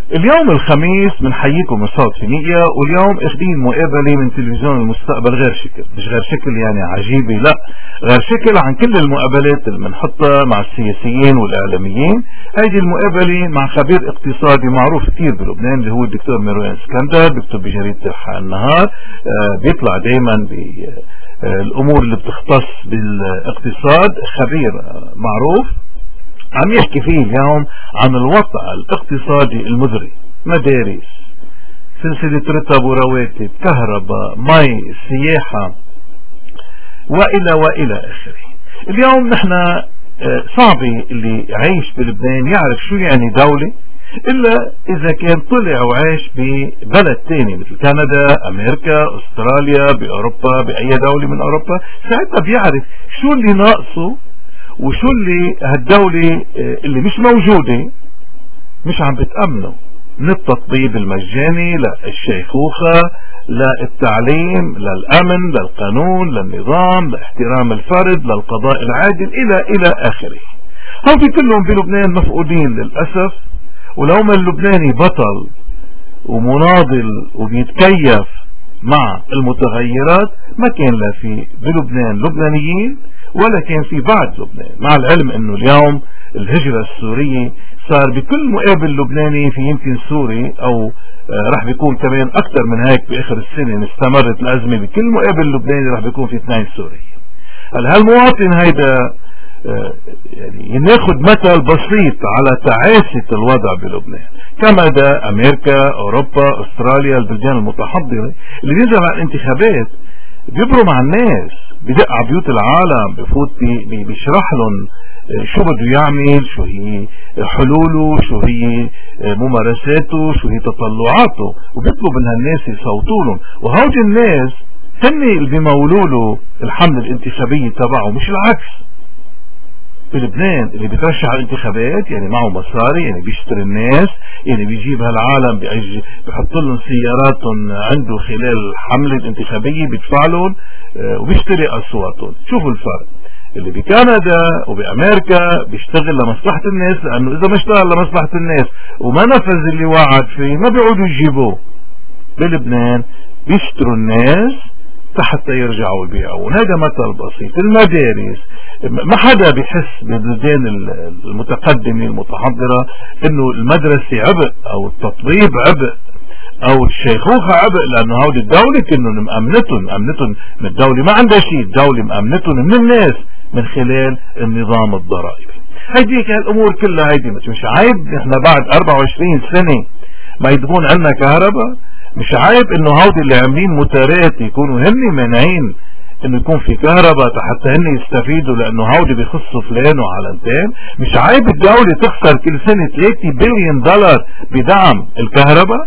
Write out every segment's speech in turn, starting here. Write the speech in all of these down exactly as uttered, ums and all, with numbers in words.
اليوم الخميس بنحييكم من صوت فينيقيا، واليوم اخذين مقابلة من تلفزيون المستقبل غير شكل، مش غير شكل يعني عجيبة، لا غير شكل عن كل المقابلات اللي بنحطها مع السياسيين والاعلاميين. هيدي المقابلة مع خبير اقتصادي معروف كثير بلبنان اللي هو الدكتور مروان اسكندر، بيكتب بجريدة النهار، آه بيطلع دائما بالامور اللي بتختص بالاقتصاد، خبير معروف. عم يحكي فيه اليوم عن الوضع الاقتصادي المزري، مدارس، سلسلة رتب ورواتب، كهرباء، مي، سياحة، وإلى وإلى آخره. اليوم نحن صعب اللي عايش بلبنان يعرف شو يعني دولة إلا إذا كان طلع وعاش ببلد تاني مثل كندا، أمريكا، أستراليا، بأوروبا، بأي دولة من أوروبا، ساعتها بيعرف شو اللي ناقصه وشو اللي هالدولة اللي مش موجودة مش عم بتأمنه، من التطبيب المجاني للشيخوخة للتعليم للأمن للقانون للنظام لاحترام الفرد للقضاء العادل إلى إلى آخره. هودي كلهم بلبنان مفقودين للأسف. ولو ما اللبناني بطل ومناضل وبيتكيف مع المتغيرات ما كان لا في بلبنان لبنانيين ولا كان في بعد لبنان، مع العلم انه اليوم الهجرة السورية صار بكل مقابل لبناني في يمكن سوري، او آه رح بيكون كمان اكثر من هيك باخر السنة ان استمرت الازمة، بكل مقابل لبناني رح بيكون في اثنين سوري. هل هالمواطن هيدا آه يعني ناخد مثل بسيط على تعاسة الوضع بلبنان، كندا، امريكا، اوروبا، استراليا، البلدان المتحضرة اللي بينزل على الانتخابات بيبروا مع الناس، بدق على بيوت العالم، بفوت بي بيشرح لهم شو بده يعمل، شو هي حلوله، شو هي ممارساته، شو هي تطلعاته، وبيطلب من هالناس يصوتوا لهم. وهودي الناس هن اللي بيمولوا له الحملة الانتخابية تبعه، مش العكس. بلبنان اللي بيترشح على الانتخابات يعني معه مصاري، يعني بيشتري الناس، يعني بيجيب هالعالم بيحط لهم سياراتهم عنده خلال الحملة الانتخابية، بيدفع لهم وبيشتري اصواتهم. شوفوا الفرق. اللي بكندا وبامريكا بيشتغل لمصلحة الناس، لانه اذا ما اشتغل لمصلحة الناس وما نفذ اللي وعد فيه ما بيعودوا يجيبوه. بلبنان بيشتروا الناس حتى يرجعوا يبيعوا. هذا مثل بسيط. المدارس ما حدا بيحس بالبلدان المتقدمة المتحضرة انه المدرسة عبء او التطبيب عبء او الشيخوخة عبء، لانه هودي الدولة كنن مأمنتهم مأمنتهم من الدولة، ما عندها شيء، الدولة مأمنتهم من الناس من خلال النظام الضرائبي. هيديك هالامور كلها هيدي مش عيب نحن بعد أربعة وعشرين سنة ما يدبون عنا كهرباء؟ مش عيب انه هودي اللي عاملين موتورات يكونوا هن مانعين انه يكون في كهرباء حتى هن يستفيدوا، لانه هودي بيخصوا فلان وعلنتين؟ مش عيب الدولة تخسر كل سنة ثلاثة بليون دولار بدعم الكهرباء؟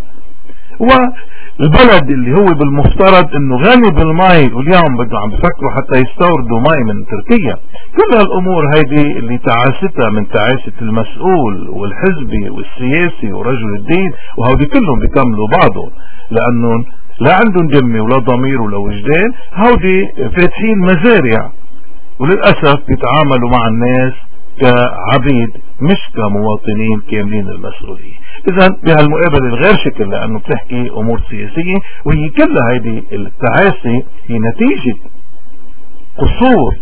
والبلد اللي هو بالمفترض انه غني بالماء واليوم بده عم بفكروا حتى يستوردوا ماء من تركيا. كل هالامور هيدي اللي تعاستها من تعاسة المسؤول والحزبي والسياسي ورجل الدين، وهودي كلهم بيكملوا بعضهم لانه لا عندهم جمة ولا ضمير ولا وجدان. هودي فاتحين مزارع وللأسف بيتعاملوا مع الناس كعبيد مش كمواطنين كاملين المسؤولية. اذا بهالمقابلة الغير شكل، لانه بتحكي امور سياسية، وهي كلها هيدي التعاسة هي نتيجة قصور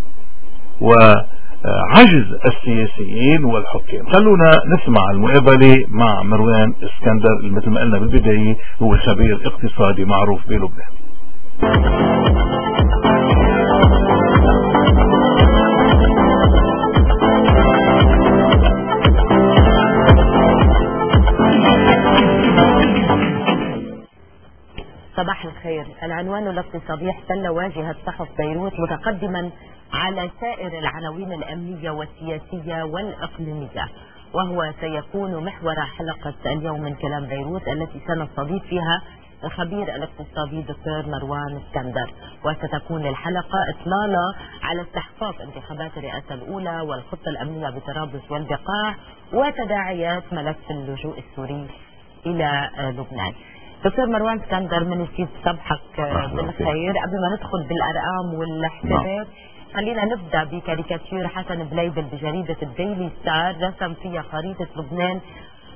وعجز السياسيين والحكام. خلونا نسمع المقابلة مع مروان اسكندر اللي مثل ما قلنا بالبداية هو خبير اقتصادي معروف بلبنان. صباح الخير. العنوان الاقتصادي احتل واجهة صحف بيروت متقدما على سائر العناوين الأمنية والسياسية والإقليمية، وهو سيكون محور حلقة اليوم من كلام بيروت التي سنستضيف فيها الخبير الاقتصادي دكتور مروان اسكندر. وستكون الحلقة إطلالة على استحقاق انتخابات الرئاسة الأولى والخطة الأمنية بطرابلس والبقاع وتداعيات ملف اللجوء السوري إلى لبنان. دكتور مروان اسكندر، من يسعد صبحك بالخير. قبل ما ندخل بالارقام والحسابات خلينا نبدا بكاريكاتير حسن بليبل بجريده الديلي ستار رسم فيها خريطه لبنان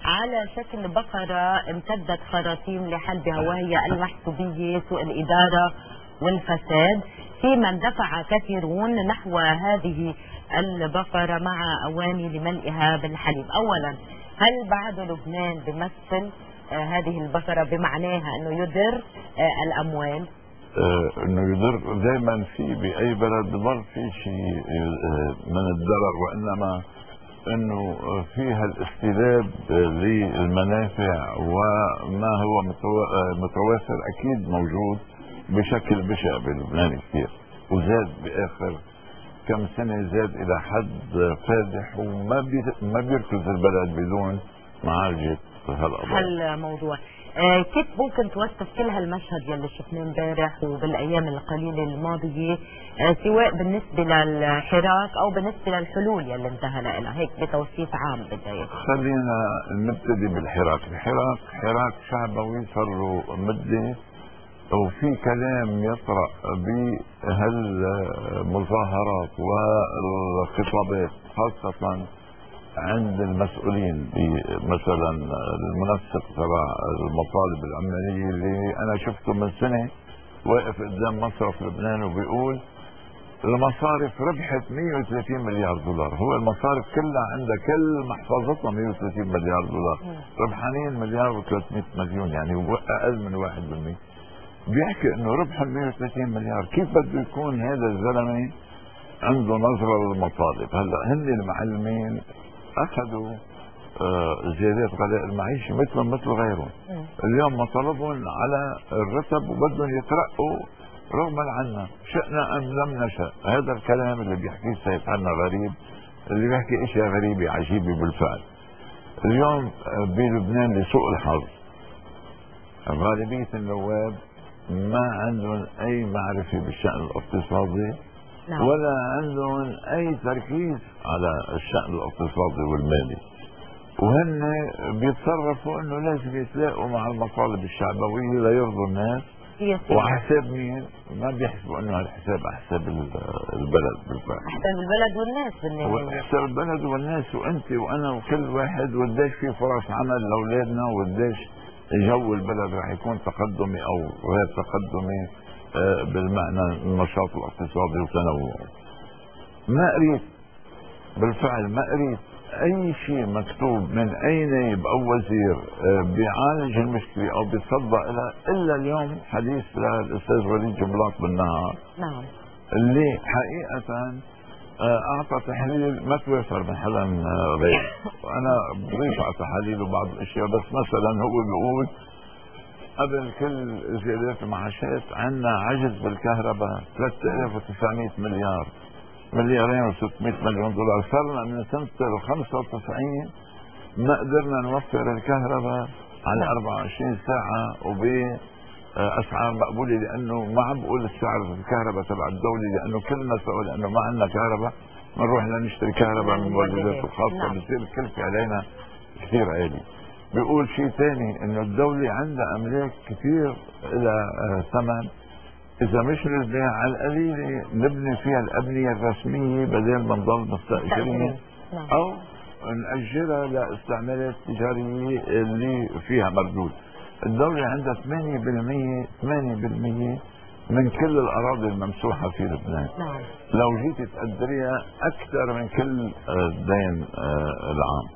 على شكل بقرة امتدت خراطيم لحلبها، وهي المحسوبية، سوء الإدارة والفساد، فيما اندفع كثيرون نحو هذه البقرة مع أواني لملئها بالحليب. أولا، هل بعد لبنان بمثل آه هذه البقرة بمعناها أنه يدر آه الأموال؟ آه انه يضر دائما في باي بلد بضل في شيء آه من الضرر، وانما انه فيها الاستلاب للمنافع وما هو متوافر اكيد موجود بشكل بشع بلبنان كثير، وزاد باخر كم سنه زاد الى حد فادح، وما بي ما بيركز البلد بدون معالجه هالقضايا. هالموضوع آه كيف ممكن توصف كل هالمشهد يلي شفناه امبارح وبالايام القليله الماضيه، آه سواء بالنسبه للحراك او بالنسبه للحلول يلي انتهى لها، هيك بتوصيف عام بدايه؟ خلينا نبتدي بالحراك. الحراك حراك شعبوي صار له مده، وفي كلام يطرأ بهالمظاهرات والخطابات خاصة عند المسؤولين، مثلا المنسق تبع المطالب العمالية اللي أنا شفته من سنة واقف قدام مصرف لبنان وبيقول المصارف ربحت مئة وثلاثين مليار دولار، هو المصارف كلها عندها كل محفظتها مئة وثلاثين مليار دولار، ربحانين مليار وثلاثمئة مليون، يعني أقل من واحد بالمئة. بيحكي انه ربح مئة وثلاثين مليار، كيف بده يكون هذا الزلمه عنده نظره للمطالب؟ هلا هن المعلمين اخذوا آه زيادات غلاء المعيشه مثلهم مثل غيرهم، اليوم مطالبهم على الرتب وبدهم يترقوا رغما عنا، شئنا ام لم نشأ. هذا الكلام اللي بيحكيه السيد حنا غريب، اللي بيحكي اشياء غريبه عجيبه بالفعل. اليوم بلبنان لسوء الحظ غالبيه النواب ما عندهم اي معرفة بالشأن الاقتصادي، نعم. ولا عندهم اي تركيز على الشأن الاقتصادي والمالي، وهن بيتصرفوا انه لازم يتلاقوا مع المطالب الشعبوية ليرضوا الناس، وحساب مين؟ ما بيحسبوا انه هالحساب حساب البلد بالفعل، حساب البلد والناس بالنهاية، حساب البلد والناس، وانت وانا وكل واحد، وقديش في فرص عمل لاولادنا، وقديش جو البلد راح يكون تقدمي او غير تقدمي آه بالمعنى النشاط الاقتصادي وتنوعه. ما قريت بالفعل ما قريت اي شيء مكتوب من اي نائب او وزير آه بيعالج المشكله او بيتصدى لها الا اليوم حديث للاستاذ وليد جبلاط بالنهار، نعم، اللي حقيقه اعطى تحليل ما توافر من حدا غيره، وانا بضيف على تحاليله بعض الاشياء، بس مثلا هو بيقول قبل كل زيادات المعاشات عندنا عجز بالكهرباء ثلاثة آلاف وتسعمئة مليار، مليارين وستمئة مليون دولار، صرنا من سنة خمسة وتسعين ما قدرنا نوفر الكهرباء على أربعة وعشرين ساعة وب اسعار مقبوله، لانه ما عم بقول السعر الكهرباء تبع الدوله، لانه كلنا سوا، لانه ما عندنا كهرباء بنروح لنشتري كهرباء من المولدات الخاصه، بصير الكلفه علينا كثير عالي. بيقول شيء ثاني، انه الدوله عندها املاك كثير الى ثمن، اذا مش نبنيها على القليله نبني فيها الابنيه الرسميه بدل ما نضل مستاجرين، او ناجلها لاستعمالات تجاريه اللي فيها مردود. الدولة عندها ثمانية بالمئة ثمانية بالمئة من كل الأراضي الممسوحة في لبنان، نعم. لو جيت تقدريها أكثر من كل الدين العام.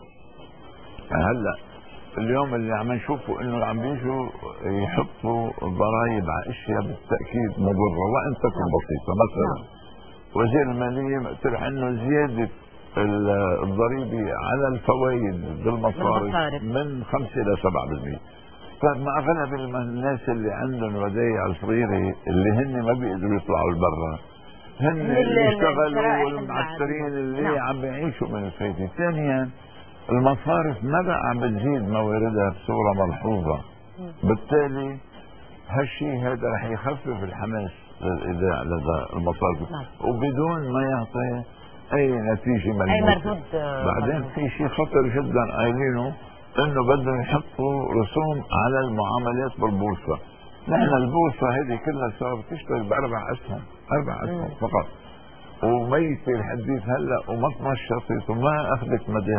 هلا اليوم اللي عم نشوفه إنه عم بيجوا يحطوا ضرائب على أشياء بالتأكيد مضرة وإن تكن بسيطة، مثلا نعم. وزير المالية مقترح إنه زيادة الضريبة على الفوائد بالمصارف من خمسة إلى سبعة بالمئة. فمع اغلب الناس اللي عندهم ودايع صغيره اللي هن ما بيقدروا يطلعوا لبرا، هن اللي يشتغلوا والمعسكرين اللي نعم. عم يعيشوا من الفايده. ثانيا المصارف ما بقى عم بتزيد مواردها بصوره ملحوظه، بالتالي هالشيء هذا رح يخفف الحماس للايداع لدى المصارف، نعم. وبدون ما يعطي اي نتيجه ملموسه. بعدين في شيء خطر جدا قايلينه، انه بدهم يحطوا رسوم على المعاملات بالبورصه. نحن البورصه هذه كلها صارت تشتغل باربع اسهم، اربع اسهم فقط، وميته الحديث هلا وما تنشطت وما اخذت مداها.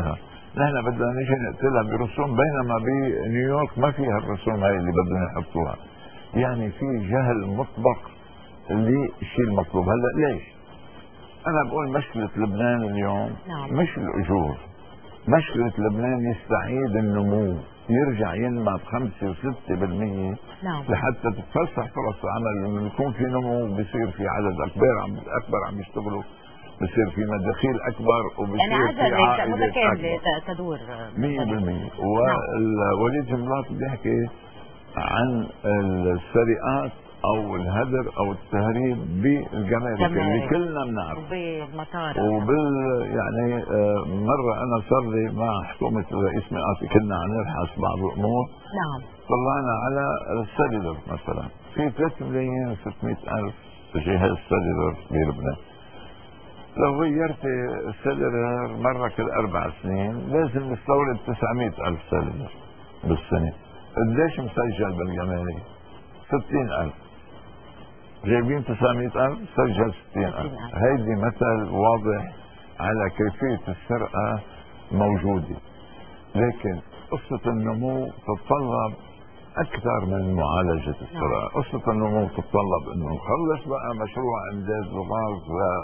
نحن بدنا نيجي نقتلها برسوم، بينما بنيويورك ما فيها الرسوم هاي اللي بدهم يحطوها. يعني في جهل مطبق للشيء المطلوب. هلا ليش؟ انا بقول مشكلة لبنان اليوم نعم. مش الاجور، مشكلة لبنان يستعيد النمو، يرجع ينمى بخمسة وستة بالمية نعم. لحتى تتفسح فرص العمل، لما يكون في نمو بصير في عدد اكبر عم اكبر عم يشتغلوا، بصير في مداخيل اكبر، وبصير يعني في عائلات متكاملة اكبر تدور مية بالمية. ووليد جملات بيحكي عن السرقات او الهدر او التهريب بالجمارك اللي كلنا بنعرف، وبالمطار وبال يعني آه مره انا صار لي مع حكومه الرئيس مئاتي كنا عم نبحث بعض الامور. نعم. طلعنا على السلولر مثلا في ثلاثة ملايين وستمائة الف جهاز سلولر بلبنان. لو غيرت السلولر مره كل اربع سنين لازم نستورد تسعمائة الف سلولر بالسنه. قديش مسجل بالجمارك؟ ستين الف. جايبين تسعمائة الف سجل ستين الف. هيدي مثل واضح على كيفية السرقة موجودة. لكن قصة النمو تتطلب أكثر من معالجة السرقة. قصة النمو تتطلب أنه نخلص بقى مشروع إمداد الغاز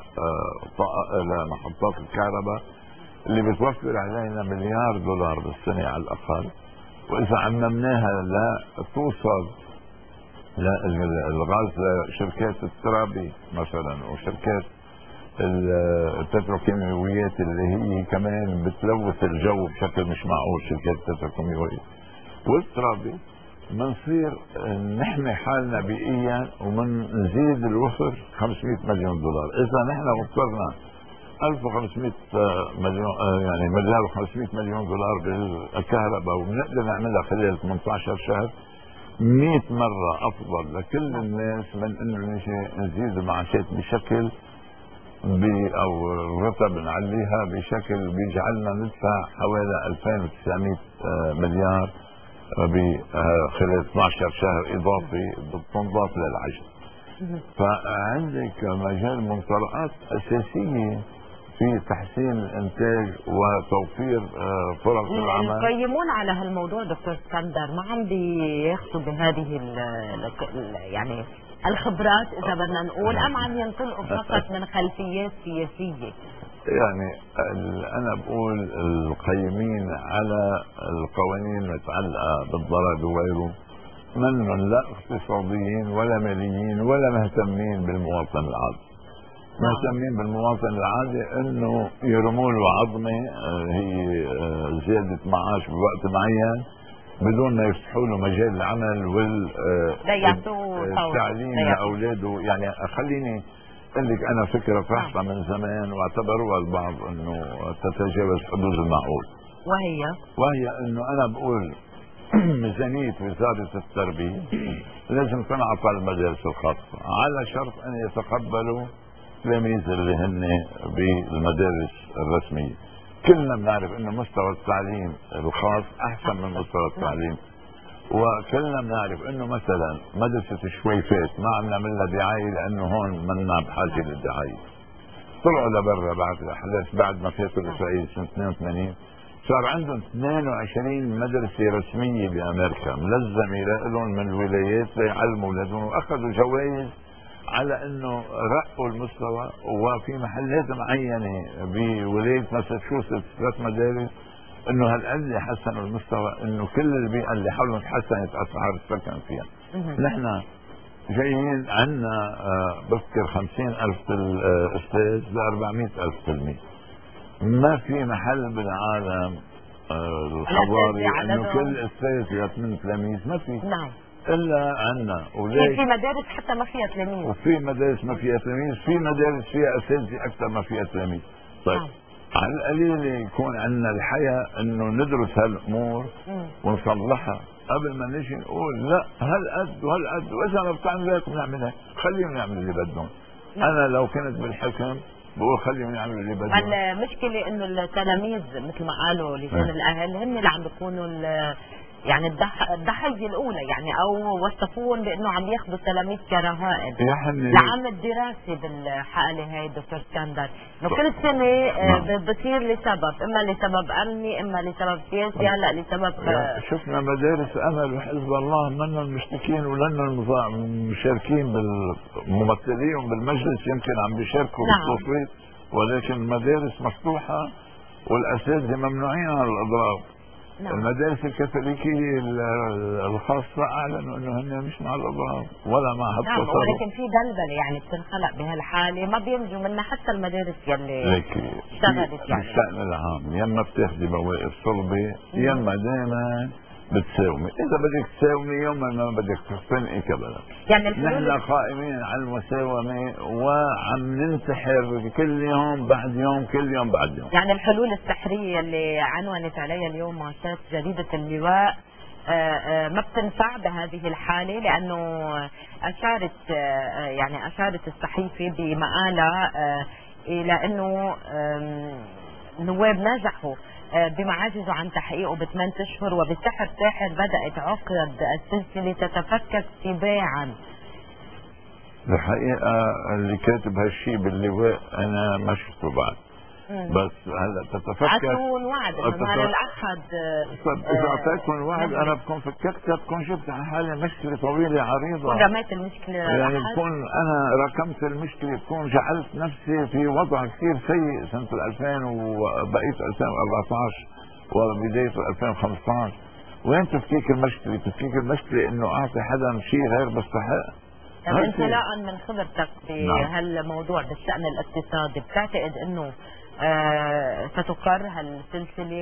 لمحطات الكهرباء اللي بتوفر علينا مليار دولار بالسنة على الأقل، وإذا عممناها لا توصل الغاز لشركات الترابي مثلا وشركات البتروكيماويات اللي هي كمان بتلوث الجو بشكل مش معقول، شركات البتروكيماويات والترابي، منصير نحمي حالنا بيئيا ومنزيد الوفر خمسمائة مليون دولار. اذا نحن وفرنا ألف وخمسمائة مليون يعني مليار وخمسمائة مليون دولار بالكهرباء وبنقدر نعملها خلال ثمانية عشر شهر، مئة مرة أفضل لكل الناس من إنه نجي نزيد المعاشات بشكل بي أو الرتب نعليها بشكل بيجعلنا ندفع حوالي ألفين وتسعمائة مليار بخلال اثني عشر شهر إضافي بتنضاف للعجز. فعندك مجال منطلقات أساسية في تحسين الانتاج وتوفير فرص العمل. القيمون على هالموضوع دكتور اسكندر ما عم بياخذوا بهذه ال يعني الخبرات اذا بدنا نقول، ام عم ينطلقوا فقط من خلفيات سياسيه؟ يعني انا بقول القيمين على القوانين المتعلقه بالضرائب وغيره من لا اقتصاديين ولا ماليين ولا مهتمين بالمواطن العادي. مهتمين بالمواطن العادي انه يرموا له عظمه هي زياده معاش بوقت معين بدون ما يفتحوا له مجال العمل والتعليم لاولاده. يعني خليني اقول لك انا فكره طرحتها من زمان واعتبروها البعض انه تتجاوز حدود المعقول، وهي وهي انه انا بقول ميزانيه وزاره التربيه لازم تنعطى المدارس الخاصه على شرط ان يتقبلوا التلاميذ اللي هن بالمدارس الرسميه. كلنا بنعرف انه مستوى التعليم الخاص احسن من مستوى التعليم، وكلنا بنعرف انه مثلا مدرسه الشويفات ما عم نعمل لها دعايه لانه هون منا بحاجه للدعايه. طلعوا لبرا بعد الاحداث بعد ما فاتوا اسرائيل سنه اثنين وثمانين صار عندهم اثنين وعشرين مدرسه رسميه بامريكا ملزمه لهم من الولايات ليعلموا اولادهم، واخذوا جوائز على انه رقوا المستوى. وفي محلات معينه بولايه ماساتشوستس ثلاث مدارس انه هالقد حسنوا المستوى انه كل البيئه اللي حولهم تحسنت اسعار السكن فيها. نحن جايين عندنا بذكر خمسين الف استاذ ل أربعمائة الف تلميذ. ما في محل بالعالم الحضاري انه كل استاذ فيها ثمان تلاميذ، ما في. نعم. الا عندنا وليش في مدارس حتى ما فيها تلاميذ، وفي مدارس ما فيها تلاميذ، في مدارس فيها اساتذه اكثر ما فيها تلاميذ. طيب نعم. على القليل يكون عندنا الحياة انه ندرس هالامور ونصلحها قبل ما نجي نقول لا هالقد وهالقد، واذا ما بتعمل هيك بنعملها، خليهم يعملوا اللي بدهم. انا لو كنت بالحكم بقول خليهم يعملوا اللي بدهم. المشكله انه التلاميذ مثل ما قالوا لجان الاهل هن اللي عم بيكونوا يعني الضح... الضحيه الاولى يعني، او وصفوهم بانه عم ياخذوا تلاميذ كرهائن يعني لعام الدراسي بالحاله هاي دكتور اسكندر، انه كل سنه آه بتصير لسبب، اما لسبب امني اما لسبب سياسي، هلا لسبب آه شفنا مدارس امل وحزب الله منهم المشتكين ولن المشاركين بالممثلين بالمجلس يمكن عم بيشاركوا نعم. بالتصويت، ولكن المدارس مفتوحه والاساتذه ممنوعين عن الاضراب. نعم. المدارس الكاثوليكيه الخاصه اعلنوا انه هن مش مع الاضراب ولا مع هالتصرف. نعم، ولكن في بلبله يعني بتنخلق بهالحاله ما بينجوا منها حتى المدارس يلي اشتغلت يعني بالشأن العام، يما بتاخذي مواقف صلبه يما دائما بتساومي، اذا بدك تساومي يوم ما بدك تختنقي كبلد. يعني نحن قائمين على المساومه وعم ننتحر كل يوم بعد يوم كل يوم بعد يوم. يعني الحلول السحريه اللي عنونت عليها اليوم مؤسسه جريده اللواء آآ آآ ما بتنفع بهذه الحاله، لانه اشارت يعني اشارت الصحيفه بمقالها الى انه النواب نجحوا بما عجزوا عن تحقيقه بثمان اشهر، وبسحر ساحر بدات عقد السلسله تتفكك تباعا. الحقيقه اللي كاتب هالشيء باللواء انا ما شفته بعد. مم. بس هلا تتفكك عطون وعد انه نهار الاحد. طيب اذا اعطيتكم وعد انا بكون فككت، بكون شفت على حالي مشكله طويله عريضه، رميت المشكله يعني بكون انا ركمت المشكله، بكون جعلت نفسي في وضع كثير سيء سنه ألفين وبقيت ألفين وأربعطعش وبدايه ألفين وخمسطعش. وين تفكيك المشكله؟ تفكيك المشكله انه اعطي حدا شيء غير بستحق. طيب انطلاقا من خبرتك بهالموضوع بالشأن الاقتصادي، بتعتقد انه آه ستقر هالسلسله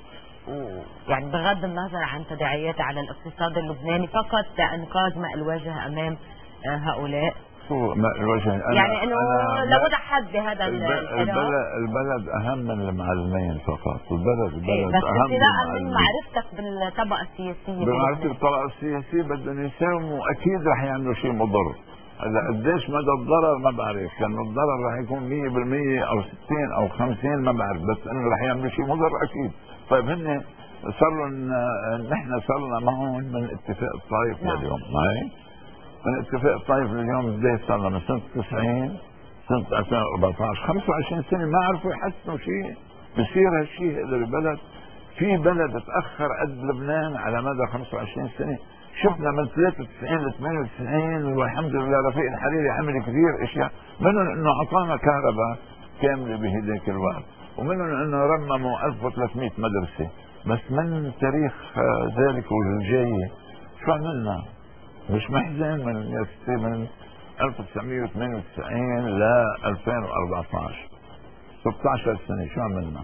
ويعني و... بغض النظر عن تداعياتها على الاقتصاد اللبناني فقط لانقاذ ماء الوجه امام آه هؤلاء؟ شو ماء الوجه؟ أنا يعني انه لوضع حد بهذا الحراك. البلد البلد اهم من المعلمين فقط، البلد البلد إيه بس اهم ابتداء من معرفتك بالطبقه السياسيه. بمعرفتي بالطبقه السياسيه بدهم يساوموا، اكيد رح يعملوا شيء مضر. هلا قديش مدى الضرر ما بعرف، كان الضرر رح يكون مية بالمية او ستين او خمسين ما بعرف، بس انه رح يعملوا شيء مضر اكيد. طيب هن صار لهم، نحن صار لنا معهم من اتفاق الطائف لليوم، معي؟ من اتفاق الطائف لليوم بداية صار لنا من سنة تسعين سنة ألفين وأربعطعش، خمسة وعشرين سنة ما عرفوا يحسنوا شيء. بصير هالشيء هذا ببلد، في بلد تأخر قد لبنان على مدى خمسة وعشرين سنة. شفنا من ثلاثة وتسعين ل ثمانية وتسعين والحمد لله رفيق الحريري عمل كثير اشياء، منهم انه اعطانا كهرباء كامله بهداك الوقت، ومنهم انه رمموا ألف وثلاثمية مدرسه. بس من تاريخ ذلك والجاي شو عملنا؟ مش محزن من من ألف وتسعمية وثمانية وتسعين ل ألفين وأربعطعش ستة عشر سنه شو عملنا؟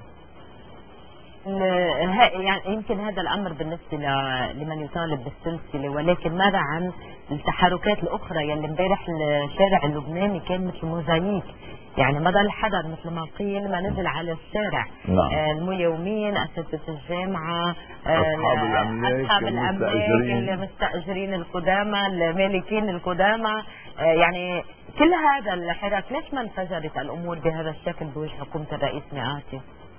يعني يمكن هذا الامر بالنسبه لمن يطالب بالسلسله، ولكن ماذا عن التحركات الاخرى يلي امبارح الشارع اللبناني كان مثل موزاييك، يعني ما ضل حدا مثل ما قيل ما نزل على الشارع. نعم. آه الميومين، اساتذه الجامعه، آه اصحاب الاملاك، اصحاب الاملاك، المستاجرين القدامى، المالكين القدامى، آه يعني كل هذا الحراك ليش ما انفجرت الامور بهذا الشكل بوجه حكومه الرئيس مئاتي؟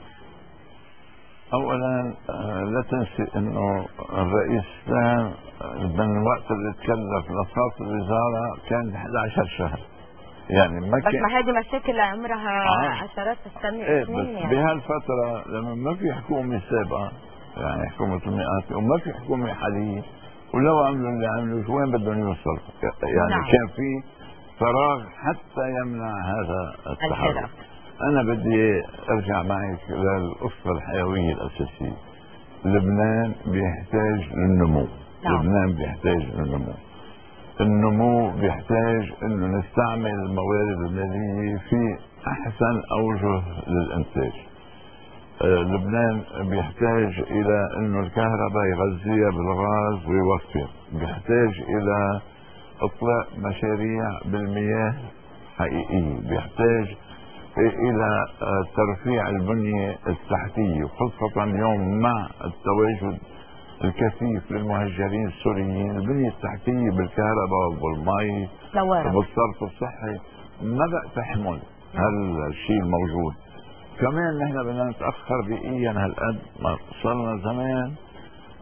اولا لا تنسي انه الرئيس من الوقت اللي تكلف لصاف الوزاره كان أحد عشر شهر، يعني ما بس ما هذه مشاكل عمرها آه. عشرات السنين. ايه بس يعني بهالفتره لما ما في حكومه سابقه، يعني حكومه المئات وما في حكومه حاليه، ولو عملوا اللي عملوا شو وين بدهم يوصلوا؟ يعني نعم. كان في فراغ حتى يمنع هذا التحرك. أنا بدي أرجع معك للقصة الحيوية الأساسية. لبنان بيحتاج للنمو. نعم. لبنان بيحتاج للنمو. النمو بيحتاج إنه نستعمل الموارد المالية في أحسن أوجه للإنتاج. آه لبنان بيحتاج إلى إنه الكهرباء يغذيها بالغاز ويوفر. بيحتاج إلى إطلاق مشاريع بالمياه حقيقية. بيحتاج الى ترفيع البنية التحتية، وخاصة اليوم مع التواجد الكثيف للمهجرين السوريين. البنية التحتية بالكهرباء وبالمي وبالصرف الصحي ما بقى تحمل هالشيء الموجود. كمان نحن بدنا نتأخر بقيا هالقد، ما صرنا زمان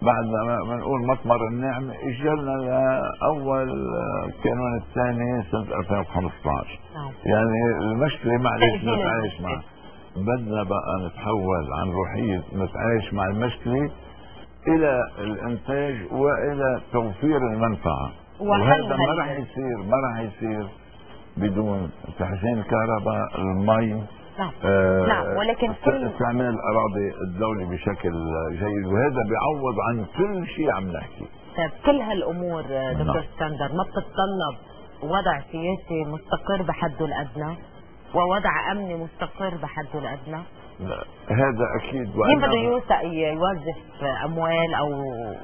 بعد ما نقول مطمر النعمة اجلنا لأول الكانون الثاني سنة ألفين وخمسة عشر. يعني المشكلة معلش نتعايش معها، بدنا بقى نتحول عن روحية نتعايش مع المشكلة إلى الإنتاج وإلى توفير المنفعة، وهذا ما راح يصير ما راح يصير بدون تحسين الكهرباء، المي، نعم. آه نعم. ولكن استعمال الاراضي الدولي بشكل جيد، وهذا بيعوض عن كل شيء عم نحكي. طيب كل هالامور دكتور اسكندر ما بتتطلب وضع سياسي مستقر بحده الادنى ووضع امني مستقر بحده الادنى؟ لا هذا اكيد. مين بده يوثق يوظف اموال او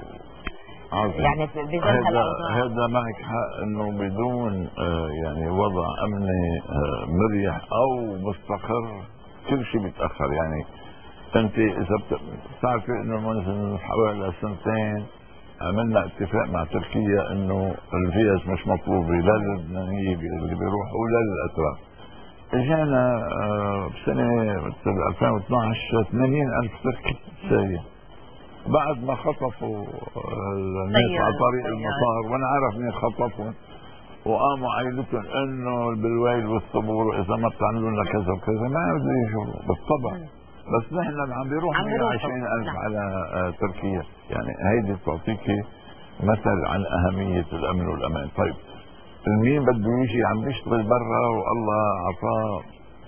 عظيم. يعني هذا هذا معك حق انه بدون آه يعني وضع امني آه مريح او مستقر كل شيء بيتاخر. يعني انت اذا بتعرفي انه من حوالي سنتين عملنا اتفاق مع تركيا انه الفيز مش مطلوبه لا للبنانيه اللي بيروحوا ولا للاتراك. اجانا آه بسنه ألفين واثنعش ثمانين ألف تركي سايق بعد ما خطفوا الناس على طريق المطار، وانا عارف مين خطفهم، وقاموا عيلتهم انه بالويل والثبور واذا ما بتعملوا لنا كذا وكذا ما بده يشوفوا بالطبع. بس نحن عم بيروح مئة وعشرين ألف على تركيا. يعني هيدي تعطيكي مثل عن اهميه الامن والامان. طيب مين بده يجي عم بيشتغل برا والله عطاه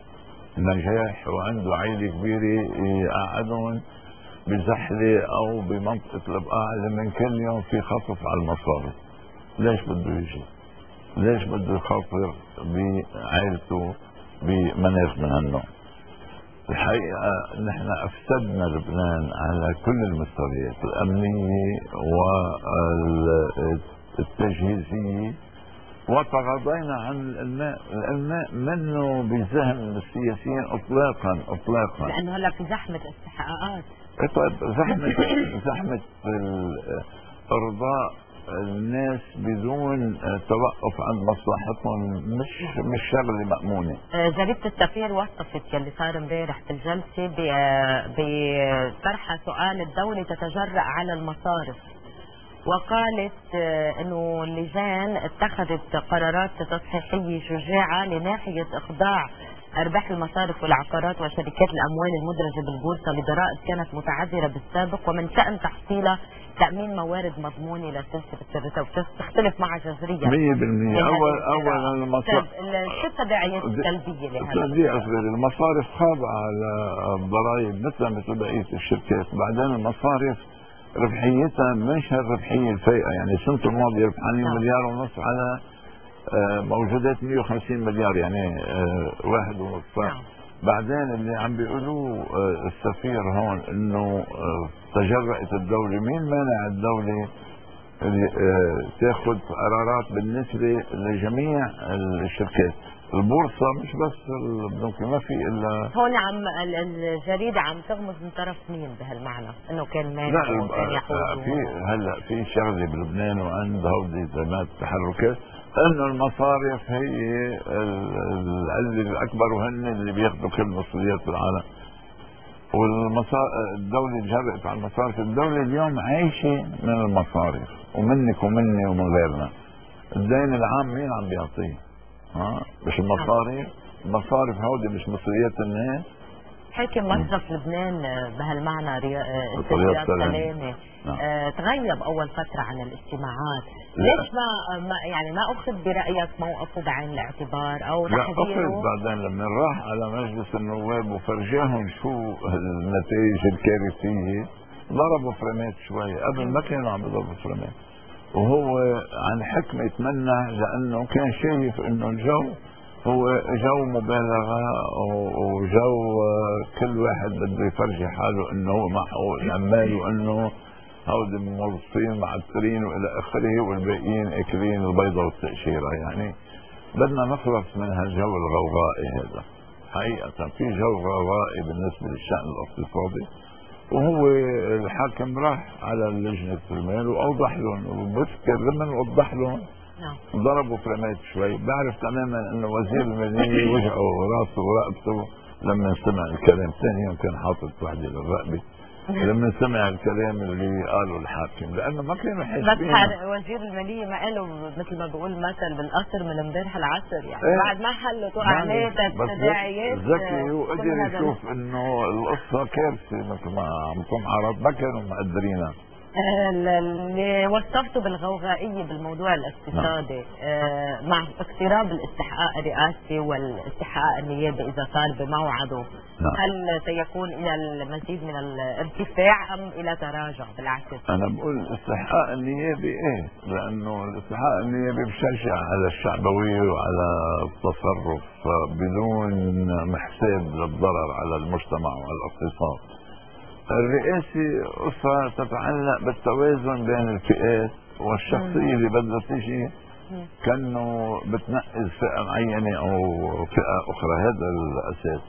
نجاح وعنده عائله كبيره يقعدهم بزحلة او بمنطقة البقاع اللي من كل يوم في خطف على المصاري؟ ليش بده يجي؟ ليش بده يخاطر بعائلته بمناخ من هالنوع؟ الحقيقة نحن افسدنا لبنان على كل المستويات الامنية والتجهيزية، وتغاضينا عن الماء. الماء منه بذهن السياسيين اطلاقا اطلاقا، لانه هلا في زحمة استحقاقات. طيب زحمة زحمة ارضاء الناس بدون توقف عن مصلحتهم مش مش شغله مأمونة. جريدة السفير وصفت يلي صار امبارح في الجلسة بطرح سؤال الدولة تتجرأ على المصارف، وقالت انه اللجان اتخذت قرارات تصحيحية شجاعة لناحية اخضاع ارباح المصارف والعقارات وشركات الاموال المدرجة بالبورصة لضرائب كانت متعذرة بالسابق، ومن شأن تحصيلها تأمين موارد مضمونة لسلسلة الرسالة. وتختلف معها جذريا مية بالمية. اول اول المصارف شو التبعيات السلبية لهذا؟ بدي اصغر المصارف خاضعة للضرائب مثل مثل بقية الشركات. بعدين المصارف ربحيتها مش هالربحية الفائقة. يعني السنة الماضية ربحانين مليار ونص على موجودات مئة وخمسين مليار، يعني واحد ونص. بعدين اللي عم بيقولوه السفير هون انه تجرأت الدولة، مين مانع الدولة تاخذ قرارات بالنسبة لجميع الشركات؟ البورصة مش بس البنوك، ما في الا هون. عم الجريدة عم تغمز من طرف مين بهالمعنى؟ انه كان مانع وكان يحوز. في هلا في شغله بلبنان وعند هودي زمات التحركات انه المصارف هي العله الاكبر وهن اللي بياخذوا كل مسؤوليات العالم. والدولة جرأت على المصارف. الدولة اليوم عايشة من المصارف ومنك ومني ومن غيرنا. الدين العام مين عم بيعطيه؟ ها مش المصارف. المصارف هودي مش مسؤوليات الناس. حاكم مصرف لبنان بهالمعنى رياض سلامة آه تغيب اول فترة عن الاجتماعات. ليش ما, ما يعني ما اخذ برأيك موقفه بعين الاعتبار او تحذيره؟ لا بعدين لما راح على مجلس النواب وفرجاهم شو النتائج الكارثية ضربوا فريمات شوي. قبل ما كانوا عم يضربوا فريمات، وهو عن حكمة يتمنى لانه كان شايف انه الجو هو جو مبالغة وجو كل واحد بده يفرجي حاله انه هو معه العمال وانه هودي الموظفين معترين والى اخره والباقيين اكلين البيضة والتأشيرة. يعني بدنا نخلص من هالجو الغوغائي هذا. حقيقة في جو غوغائي بالنسبة للشأن الاقتصادي، وهو الحاكم راح على لجنة المال واوضح لهم، وبذكر لما وضح لهم ضربوا فريمات شوي. بعرف تماما انه وزير المالية وجعه راسه ورقبته لما سمع الكلام. ثاني يوم كان حاطط وحده للرقبة لما سمع الكلام اللي قاله الحاكم، لانه ما كانوا حاسبين. بس وزير الماليه ما قالوا مثل ما بقول مثل بالقصر من امبارح العصر يعني ايه؟ بعد ما حلوا توقع عليه تداعيات ذكي وقدر يشوف انه القصه كارثه مثل ما عم تنعرض، ما كانوا مقدرينها. اللي وصفته بالغوغائية بالموضوع الاقتصادي آه مع اقتراب الاستحقاق الرئاسي والاستحقاق النيابي إذا صار بموعده، نعم. هل سيكون إلى المزيد من الارتفاع أم إلى تراجع بالعكس؟ أنا بقول الاستحقاق النيابي إيه؟ لأنه الاستحقاق النيابي بشجع على الشعبوية وعلى التصرف بدون محساب للضرر على المجتمع وعلى الاقتصاد. الرئاسي قصة تتعلق بالتوازن بين الفئات والشخصية اللي بدها تيجي كأنه بتنقذ فئة معينة أو فئة أخرى، هذا الأساس.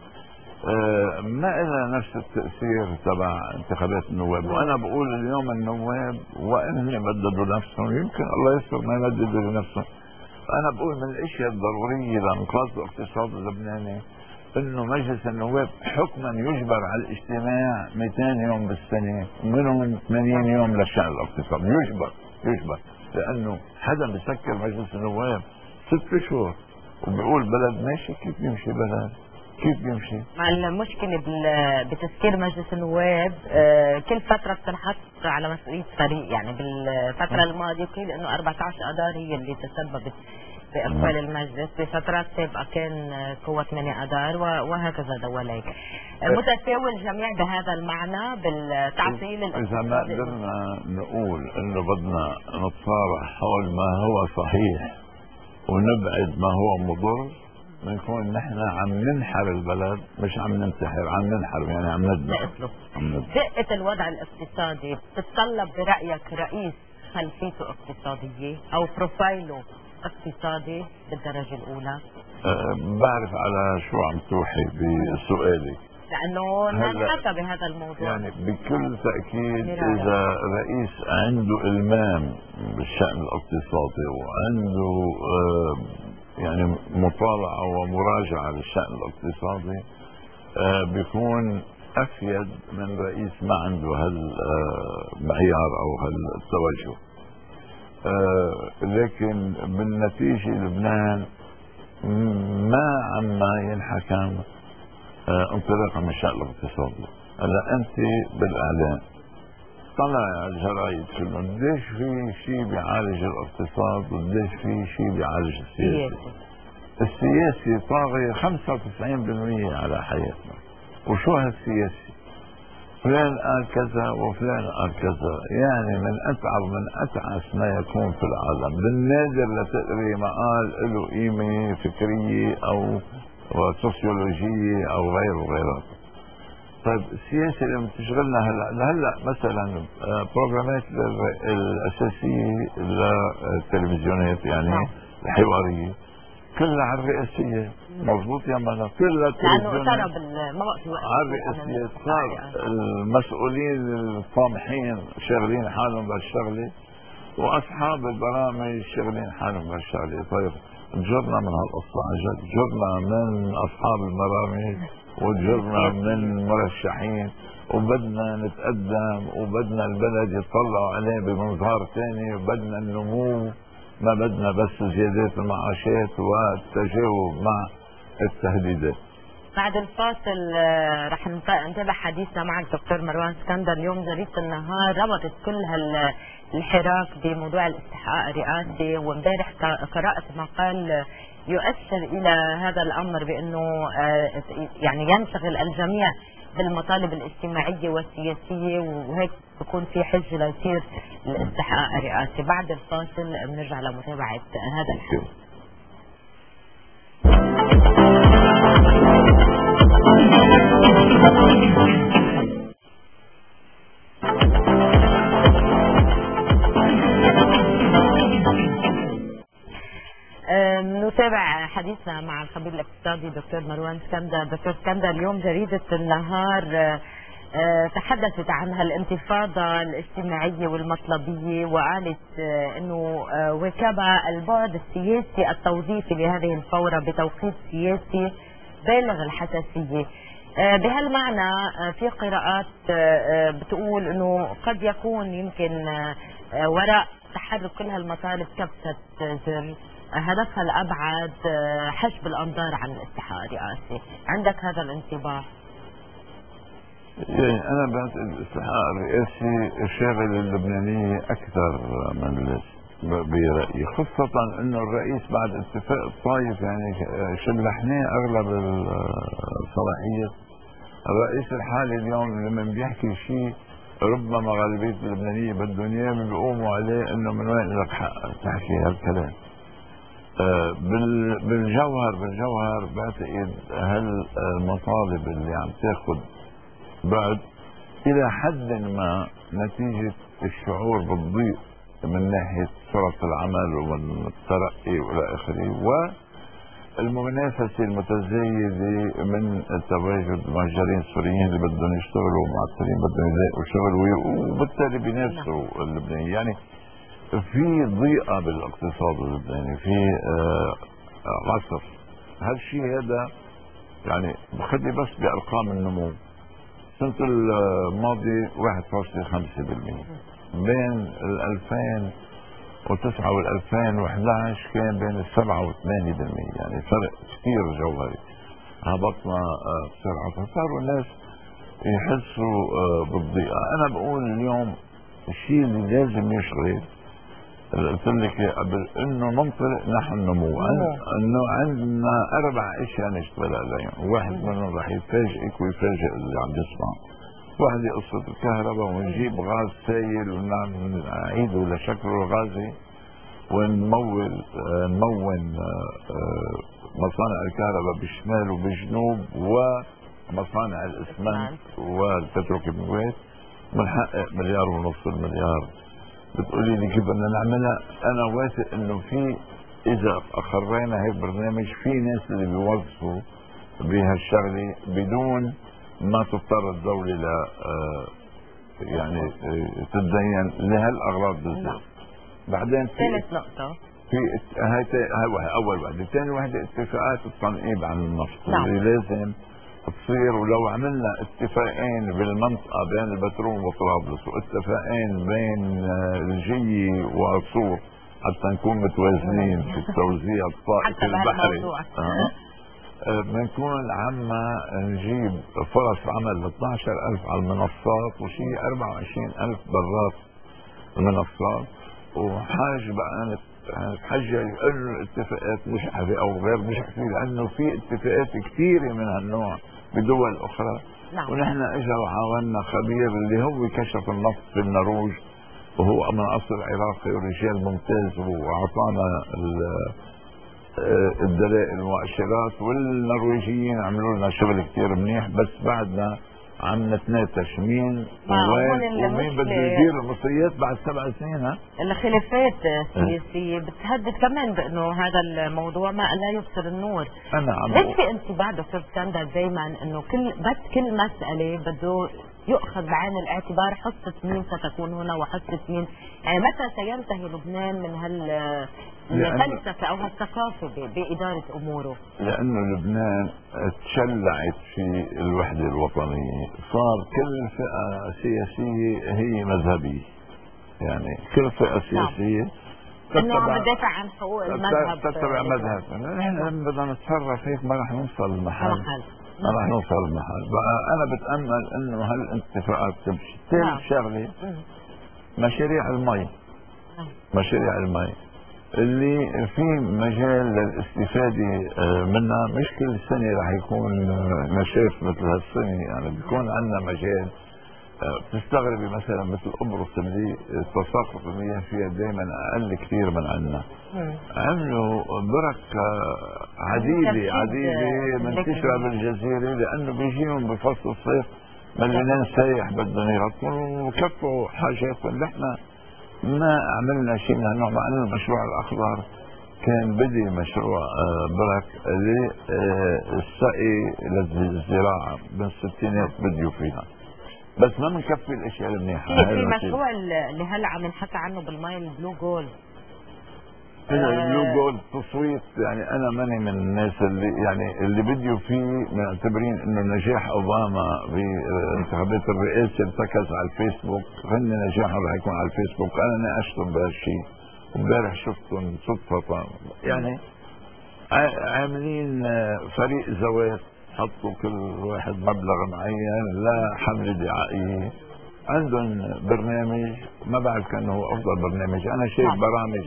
آه ما لها نفس التأثير تبع انتخابات النواب، وأنا بقول اليوم النواب وإن هن بددوا نفسهم يمكن الله يستر ما يمددوا لنفسهم. أنا بقول من الأشياء الضرورية لإنقاذ الاقتصاد اللبناني انه مجلس النواب حكما يجبر على الاجتماع مئتين يوم بالسنه، منهم ثمانين يوم للشأن الاقتصادي، يجبر يجبر لانه حدا بيسكر مجلس النواب ست اشهر وبيقول بلد ماشي، كيف بيمشي بلد؟ كيف بيمشي؟ مع المشكله بتسكير مجلس النواب آه كل فتره بتنحط على مسؤوليه فريق، يعني بالفتره الماضيه قيل انه أربعة عشر اذار هي اللي تسببت بإقبال المجلس، بفترات سابقة كان قوة ثمانية أذار وهكذا دواليك. متساوي الجميع بهذا المعنى بالتعطيل الاقتصادي. إذا ما قدرنا نقول إنه بدنا نتصارح حول ما هو صحيح ونبعد ما هو مضر، بنكون نحن عم ننحر البلد، مش عم ننتحر، عم ننحر يعني عم ندمر. دقة الوضع الاقتصادي بتتطلب برأيك رئيس خلفيته اقتصادية أو بروفايله اقتصادي بالدرجة الأولى؟ أه بعرف على شو عم توحي بسؤالي، لأنه ننحكى بهذا الموضوع. يعني بكل تأكيد إذا رئيس عنده إلمام بالشأن الاقتصادي وعنده أه يعني مطالعة ومراجعة للشأن الاقتصادي أه بيكون أفيد من رئيس ما عنده هالمعيار أو هالتوجه. آه لكن بالنتيجة لبنان ما عما ينحكم آه انطلاقا من الشأن الاقتصادي. هلا انت بالاعلام طلع الجرايد كلهم قديش في شيء بيعالج الاقتصاد وقديش في شيء بيعالج السياسي. السياسي طاغي خمسة وتسعين بالمئة على حياتنا، وشو هالسياسي؟ فلان قال كذا وفلان قال كذا، يعني من اتعب من اتعس ما يكون في العالم، بالنادر لتقري مقال له قيمه فكريه او سوسيولوجيه او غيره وغيره. طيب السياسه اللي بتشغلنا هلا هلا مثلا بروجرامات الاساسيه للتلفزيونات يعني الحواريه كلها على الرئاسيه، مضبوط يا مانا، كلها لانه ترى بالموقف على الرئاسيه صار المسؤولين الطامحين شاغلين حالهم بهالشغله واصحاب البرامج شاغلين حالهم بهالشغله. طيب تجرنا من هالقصه عن جد، تجرنا من اصحاب البرامج وتجرنا من مرشحين وبدنا نتقدم وبدنا البلد يطلعوا عليه بمنظار ثاني وبدنا النمو، ما بدنا بس زيادات المعاشات والتجاوب مع التهديدات. بعد الفاصل رح نتابع حديثنا معك دكتور مروان اسكندر. اليوم جريدة النهار ربطت كل هالحراك بموضوع الاستحقاق الرئاسي، وامبارح قرأت مقال يؤشر إلى هذا الأمر بأنه يعني ينشغل الجميع بالمطالب الاجتماعية والسياسية، وهيك بكون في حجة ليصير الاستحقاق الرئاسي. بعد الفاصل بنرجع لمتابعة هذا الحديث. نتابع حديثنا مع الخبير الاقتصادي دكتور مروان اسكندر. دكتور اسكندر، اليوم جريدة النهار تحدثت عن هالانتفاضة الاجتماعية والمطلبية، وقالت انه واكب البعد السياسي التوظيفي لهذه الثورة بتوقيت سياسي بالغ الحساسية. بهالمعنى في قراءات بتقول انه قد يكون يمكن وراء تحرك كل هالمطالب كبسة زر هدفها الابعد حجب الانظار عن الاتحاد الرئاسي، عندك هذا الانطباع؟ يعني انا بعتقد الاستحقاق الرئاسي شاغل اللبنانية اكثر من اللازم برأيي، خاصة انه الرئيس بعد اتفاق الطائف يعني شلحناه اغلب الصلاحيات. الرئيس الحالي اليوم لما بيحكي شيء ربما غالبية اللبنانية بدهم اياه بيقوموا عليه انه من وين لك حق تحكي هالكلام. آه بالجوهر بالجوهر بعتقد هالمطالب اللي عم تاخذ بعد الى حد ما نتيجة الشعور بالضيق من ناحية فرص العمل ومن الترقي والى اخره، والمنافسة المتزايدة من تواجد مهاجرين السوريين اللي بدهم يشتغلوا ومعسكرين بدهم يلاقوا شغل وبالتالي بينافسوا اللبنانيين. يعني في ضيقة بالاقتصاد اللبناني، في آه عصر هالشيء هذا. يعني بخلي بس بارقام النمو السنة الماضية واحد فاصلة خمسة بالمئة، بين ال ألفين وتسعة وال ألفين وأحد عشر كان بين السبعة وثمانية بالمئة، يعني فرق كثير جوهري. هبطنا بسرعة فصاروا الناس يحسوا بالضيقة. أنا بقول اليوم الشيء اللي لازم يشغل قلت لك قبل انه ننطلق نحن نمو، انه عندنا اربع اشياء نشتغل عليهم، واحد منهم رح يفاجئك ويفاجئ اللي عم يسمع. واحد قصة الكهرباء ونجيب غاز سايل ونعيده لشكله الغازي ونمول نمون مصانع الكهرباء بالشمال وبالجنوب ومصانع الاسمنت والبتروكيماويات بنحقق مليار ونص المليار. بتقولي لي كيف بدنا نعملها؟ انا واثق انه في اذا اخرينا هيك برنامج في ناس اللي بيوظفوا بهالشغله بدون ما تضطر الدوله ل يعني تتدين لهالاغراض بالذات. بعدين في ثالث نقطه في هاي هاي اول وحده، ثاني وحده اتفاقات التنقيب عن النفط. نعم. اللي لازم تصير، ولو عملنا اتفاقين بالمنطقة بين البترول وطرابلس واتفاقين بين الجية وعصور حتى نكون متوازنين في التوزيع الطائفي البحري، بنكون عم نجيب فرص عمل ل اثني عشر ألف على المنصات وشيء أربعة وعشرين ألف برات المنصات، وحاج بقى نتحجج انه الاتفاقات مش حفي او غير مش حفي، لانه في اتفاقات كثيره من هالنوع بدول اخرى. نعم. ونحن اجى وعاوننا خبير اللي هو كشف النفط في النرويج وهو من اصل عراقي ورجال ممتاز، واعطانا الدلائل المؤشرات، والنرويجيين عملوا لنا شغل كثير منيح. بس بعدنا عم نتناقش مين وين ومين بده يدير المصريات بعد سبع سنين. ها الخلافات السياسيه بتهدد كمان بانه هذا الموضوع ما لا يبصر النور. انا عم ليش في انطباع دكتور سكندر دائما انه كل بس كل مساله بده يؤخذ بعين الاعتبار حصه مين ستكون هنا وحصه مين؟ يعني متى سينتهي لبنان من هال الفلسفه او هالثقافه باداره اموره؟ لانه لبنان تشلعت في الوحده الوطنيه، صار كل فئه سياسيه هي مذهبيه، يعني كل فئه سياسيه انه عم بدافع عن حقوق المذهب تتبع مذهب. نحن لما بدنا نتصرف هيك ما رح نوصل المحل، ما رح نوصل المحل. بقى انا بتامل انه هالاتفاقات تمشي. ثالث شغله مشاريع المي، مشاريع المي اللي في مجال للاستفادة منها. مش كل سنة رح يكون نشاف مثل هالسنة، يعني بيكون عندنا مجال. بتستغربي مثلا مثل قبرص اللي تساقط المياه فيها دائما اقل كثير من عندنا. عملوا برك عديدة عديدة منتشرة بالجزيرة، لانه بيجيهم بفصل الصيف مليونين سايح بدهم يغطوا وكفوا حاجاتهم. نحن ما عملنا شيء من هالنوع، مع انه المشروع الاخضر كان بدي مشروع برك للسقي للزراعه بالستينات بديوا فيها، بس ما بنكفي الاشياء المنيحه. في مشروع اللي هلا عم نحكى عنه بالمي البلو جول اللوجو التصويت، يعني انا ماني من الناس اللي يعني اللي بديوا فيه معتبرين انه نجاح اوباما بانتخابات الرئاسه ارتكز على الفيسبوك، هن نجاحهم رح يكون على الفيسبوك. انا ناقشتهم بهالشيء امبارح، شفتهم صدفه، يعني عاملين فريق زوات، حطوا كل واحد مبلغ معين لا حمله دعائيه، عندهم برنامج ما بعرف كان هو افضل برنامج. انا شايف برامج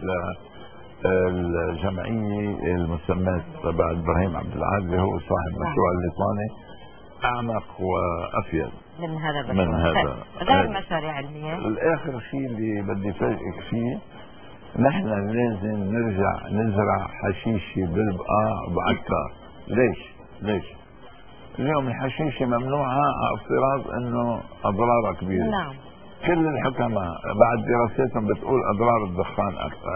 للجمعيه المسمات تبع ابراهيم عبد العال اللي هو صاحب مشروع الليطاني اعمق وافيد من هذا من هذا غير مشاريع علميه. الاخر شيء اللي بدي فاجئك فيه، نحن لازم نرجع نزرع حشيشه بالبقاع بعكار. ليش؟ ليش؟ اليوم الحشيشه ممنوعه على افتراض انه اضرارها كبيره. نعم. كل الحكماء بعد دراساتهم بتقول اضرار الدخان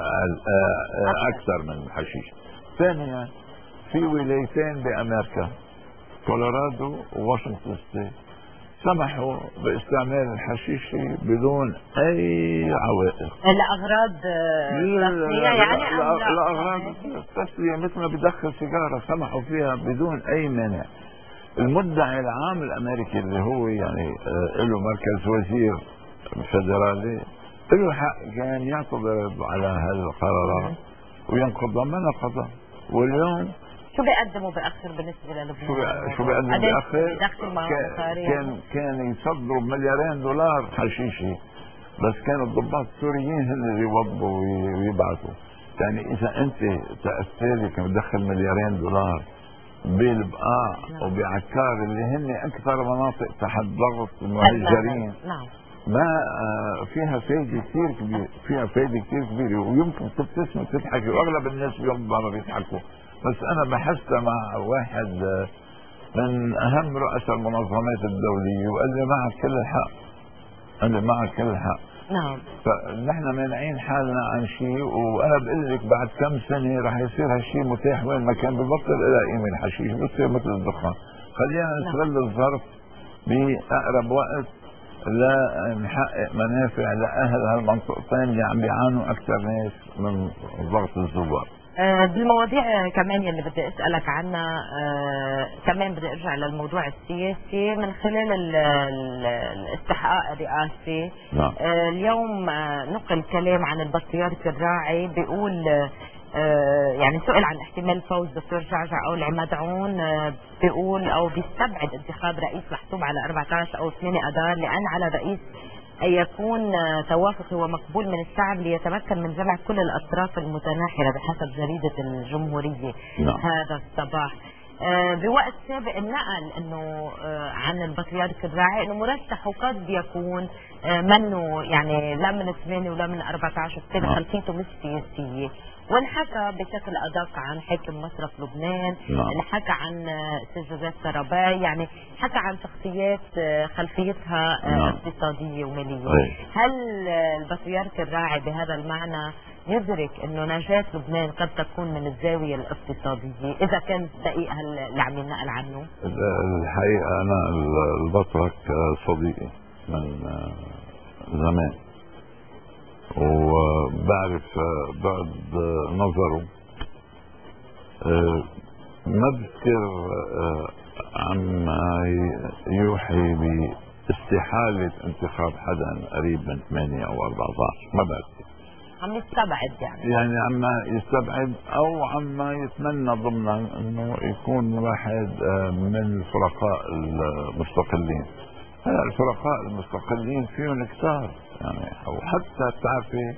اكثر من الحشيش. ثانيا في ولايتين بامريكا كولورادو وواشنطن ستيت سمحوا باستعمال الحشيشه بدون اي عوائق لاغراض تسليه، يعني لاغراض تسليه مثل ما بدخل سيجاره سمحوا فيها بدون اي مانع. المدعي العام الامريكي اللي هو يعني له مركز وزير فدرالي له حق كان يعترض على هالقرارات وينقضها، ما نقضها. واليوم شو بيقدموا باخر بالنسبه للبنان؟ شو بيقدموا باخر؟ كان كان كان يصدروا مليارين دولار حشيشه، بس كانوا الضباط السوريين هن اللي يوضوا ويبعثوا. يعني اذا انت تاثيرك مدخل مليارين دولار بالبقاع وبعكار اللي هن اكثر مناطق تحت ضغط المهجرين، نعم، ما فيها فايده كثير كبيره، فيها فايده كثير كبيره، ويمكن تبتسم وتضحك، واغلب الناس اليوم ما بيضحكوا. بس انا بحثت مع واحد من اهم رؤساء المنظمات الدوليه وقال لي معك كل الحق، قال لي معك كل الحق. نعم. فنحن مانعين حالنا عن شيء، وانا بقول لك بعد كم سنه رح يصير هالشيء متاح وين ما كان، ببطل لها قيمه الحشيش، بتصير مثل الدخان. خلينا نستغل الظرف باقرب وقت لنحقق منافع لاهل هالمنطقتين اللي عم بيعانوا اكثر ناس من ضغط الزوار. بالمواضيع كمان يلي بدي اسالك عنها، آه كمان بدي ارجع للموضوع السياسي من خلال ال ال الاستحقاق الرئاسي. نعم. آه اليوم آه نقل كلام عن البطريرك الراعي بيقول آه يعني سئل عن احتمال فوز دكتور جعجع او العمادعون، آه بيقول او بيستبعد انتخاب رئيس محسوب على أربعة عشر او ثمانية اذار، لان على الرئيس أن يكون توافقي ومقبول من الشعب ليتمكن من جمع كل الأطراف المتناحرة بحسب جريدة الجمهورية. نعم. هذا الصباح آه بوقت سابق نقل انه آه عن البطريرك الراعي انه مرشح وقد يكون آه منه يعني لا من ثمانية ولا من أربعة عشر، بالتالي خلفيته مش سياسية. وانحكى بشكل ادق عن حاكم مصرف لبنان، انحكى عن استاذ جوزيف سراباي، يعني حكى عن شخصيات خلفيتها اقتصاديه وماليه. هل البطريرك الراعي بهذا المعنى يدرك انه نجاة لبنان قد تكون من الزاويه الاقتصاديه اذا كان دقيق اللي عم ينقل عنه؟ الحقيقه انا البطرك صديقي من زمان، وبعرف بعد نظره. ما بذكر عما يوحي باستحالة انتخاب حدا قريب من ثمانية او أربعة عشر، ما بذكر. عم يستبعد يعني يعني عما يستبعد او عما يتمنى ضمنا انه يكون واحد من الفرقاء المستقلين. هلا الفرقاء المستقلين فيهم كثار، يعني او حتى بتعرفي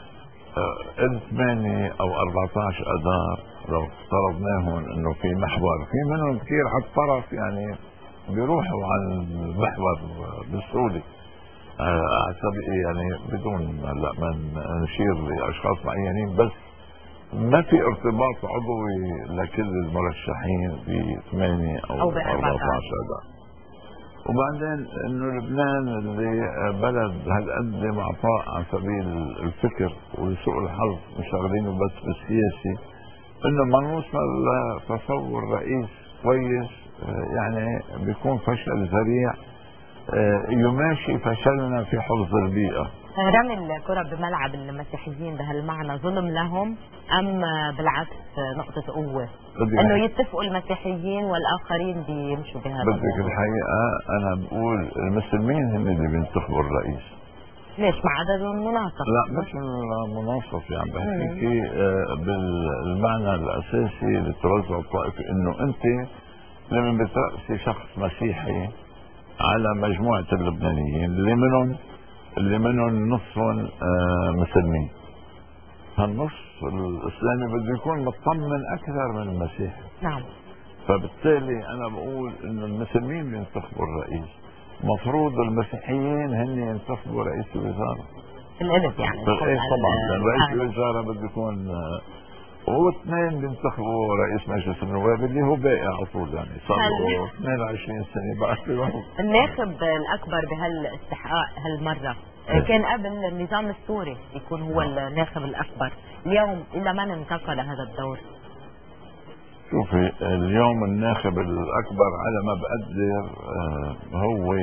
ثمانية او أربعة عشر اذار لو افترضناهم انه في محور، في منهم كثير على الطرف يعني بيروحوا على المحور بسهوله. اعتقد يعني بدون هلا ما نشير لاشخاص معينين، بس ما في ارتباط عضوي لكل المرشحين ب ثمانية او أربعة عشر اذار. وبعدين انه لبنان اللي بلد هالقد معطاء عن سبيل الفكر ولسوء الحظ مشغلينه بس بالسياسي، انه ما نوصل لتصور رئيس كويس يعني بيكون فشل ذريع يماشي فشلنا في حفظ البيئة. رمي الكرة بملعب المسيحيين بهالمعنى ظلم لهم أم بالعكس نقطة قوة؟ إنه يتفقوا المسيحيين والآخرين بيمشوا بهذا بدك الحقيقة أنا بقول المسلمين هم اللي بينتخبوا الرئيس. ليش؟ مع عددهم مناصف؟ لا مش مناصف، يعني بحكيكي بالمعنى الأساسي للتوزع الطائفي، إنه أنت لما بترأسي شخص مسيحي على مجموعة اللبنانيين اللي منهم اللي منهم نصهم آه مسلمين، هالنص الإسلامي بده يكون مطمن أكثر من المسيحي. نعم. فبالتالي أنا بقول إنه المسلمين بينتخبوا الرئيس، مفروض المسيحيين هن ينتخبوا رئيس الوزراء. القلب يعني. ايه طبعا رئيس الوزراء بده يكون هو اثنين بينتخبوا رئيس مجلس النواب اللي هو باقي على طول، يعني صار له اثنين وعشرين سنه بعد. الناخب الاكبر بهالاستحقاق هالمره كان قبل النظام السوري يكون هو الناخب الاكبر، اليوم الى من انتقل هذا الدور؟ شوفي اليوم الناخب الاكبر على ما بقدر آه هو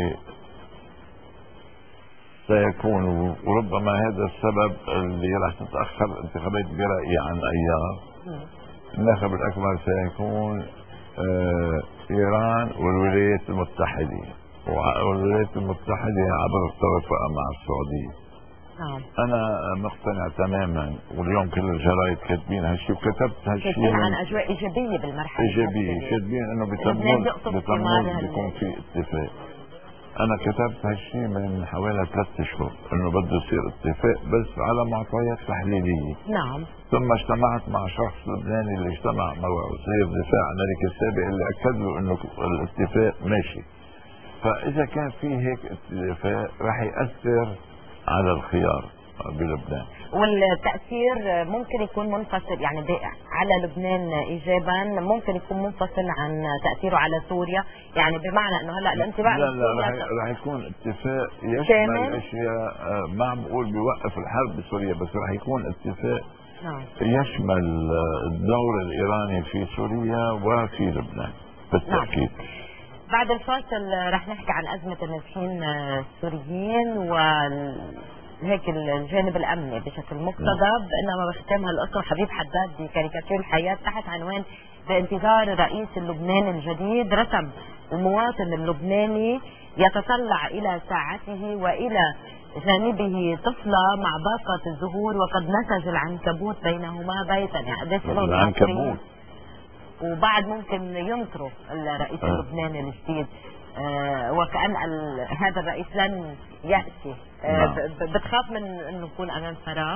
سيكون، وربما هذا السبب اللي راح تتاخر الانتخابات برايي عن ايام. الناخب الاكبر سيكون آه ايران والولايات المتحده، والولايات المتحده عبر التوافق مع السعوديه. نعم. انا مقتنع تماما، واليوم كل الجرايد كاتبين هالشيء، وكتبت هالشيء كاتبين عن اجواء ايجابيه بالمرحله ايجابيه، كاتبين انه بتموز بتموز بيكون في اتفاق. انا كتبت هالشيء من حوالي ثلاث اشهر انه بده يصير اتفاق بس على معطيات تحليليه. نعم. ثم اجتمعت مع شخص لبناني اللي اجتمع مع وزير الدفاع الامريكي السابق اللي اكد له انه الاتفاق ماشي. فاذا كان في هيك اتفاق راح ياثر على الخيار بلبنان، والتأثير ممكن يكون منفصل يعني على لبنان إيجابا، ممكن يكون منفصل عن تأثيره على سوريا، يعني بمعنى أنه هلا الانتباه لا لا رح, رح يكون اتفاق يشمل أشياء، ما عم بقول بيوقف الحرب بسوريا، بس رح يكون اتفاق نعم. يشمل الدور الإيراني في سوريا وفي لبنان بالتأكيد. نعم. بعد الفاصل رح نحكي عن أزمة النازحين السوريين وهيك الجانب الأمني بشكل مقتضب، إنما بختمها القصة حبيب حداد بكاريكاتير الحياة تحت عنوان بانتظار الرئيس اللبناني الجديد. رسم المواطن اللبناني يتطلع إلى ساعته وإلى جانبه طفلة مع باقة الزهور وقد نسج العنكبوت بينهما بيتا، يعني قديش العنكبوت وبعد ممكن ينطروا الرئيس أه. اللبناني الجديد آه وكأن هذا الرئيس لن يأتي. آه بتخاف من انه نكون امام فراغ؟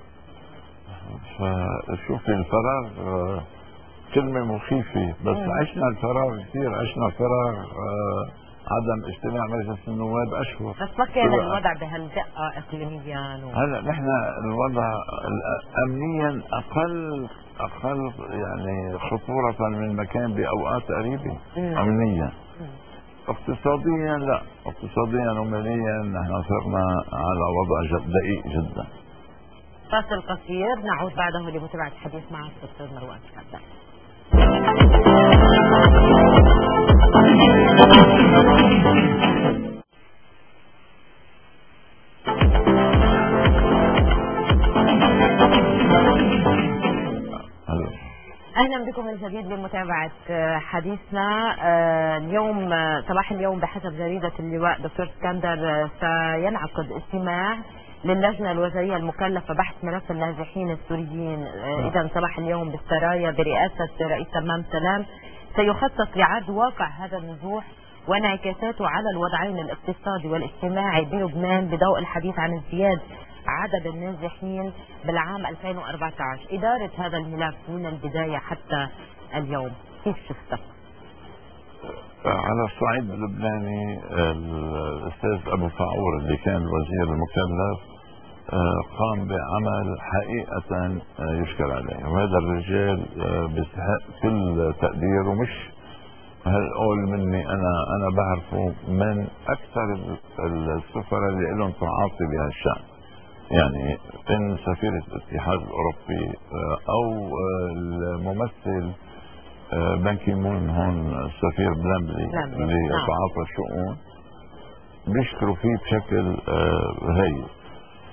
فشوفي الفراغ آه كلمة مخيفة، بس مم. عشنا الفراغ كثير، عشنا فراغ آه عدم اجتماع مجلس النواب اشهر، بس ما كان الوضع بهالدقة اقليميا و... هلا نحن الوضع امنيا اقل اقل يعني خطورة من مكان باوقات قريبة امنيا. مم. اقتصاديا لا، اقتصاديا وماليا نحن صرنا على وضع جد دقيق جدا. فاصل قصير نعود بعده لمتابعة الحديث مع الدكتور مروان شكرا. اهلا بكم من جديد لمتابعه حديثنا. اليوم صباح اليوم بحسب جريده اللواء دكتور اسكندر سينعقد اجتماع للجنه الوزاريه المكلفه بحث ملف النازحين السوريين، اذا صباح اليوم بالسرايا برئاسه رئيس تمام سلام، سيخطط لعرض واقع هذا النزوح وانعكاساته على الوضعين الاقتصادي والاجتماعي بلبنان بضوء الحديث عن ازدياد عدد النازحين بالعام ألفين وأربعة عشر. إدارة هذا الملف من البداية حتى اليوم كيف شفتها؟ على الصعيد اللبناني الأستاذ أبو فاعور اللي كان الوزير المكلف قام بعمل حقيقة يشكر عليه، وهذا الرجال بيستحق كل تقدير، ومش هالقول مني أنا أنا بعرفه من أكثر السفراء اللي لهم تعاطي بهالشأن، يعني ان سفيرة الاتحاد الاوروبي او الممثل بان كي مون هون السفير بلامبلي اللي تعاطى الشؤون بيشكروا فيه بشكل هايل.